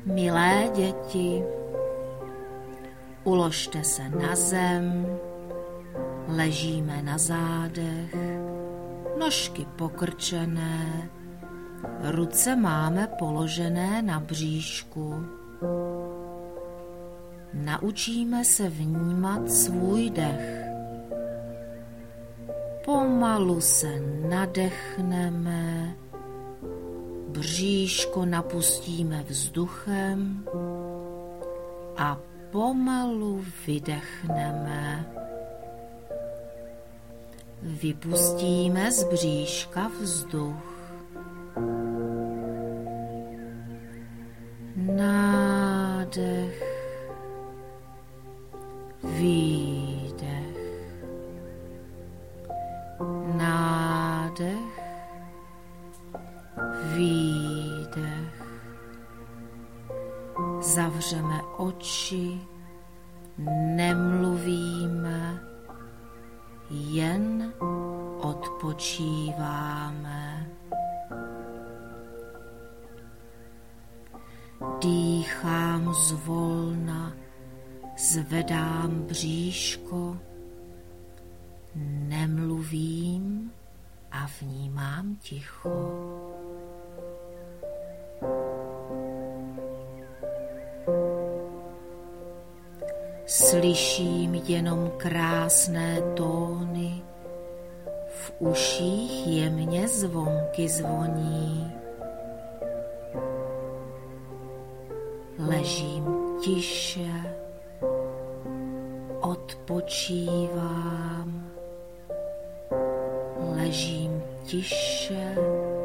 Milé děti, uložte se na zem, ležíme na zádech, nožky pokrčené, ruce máme položené na bříšku. Naučíme se vnímat svůj dech. Pomalu se nadechneme, bříško napustíme vzduchem a pomalu vydechneme. Vypustíme z bříška vzduch. Nádech, výdech, nádech, výdech. Zavřeme oči, nemluvíme, jen odpočíváme. Dýchám zvolna, zvedám bříško, nemluvím a vnímám ticho. Slyším jenom krásné tóny, v uších jemně zvonky zvoní. Ležím tiše, odpočívám. Ležím tiše,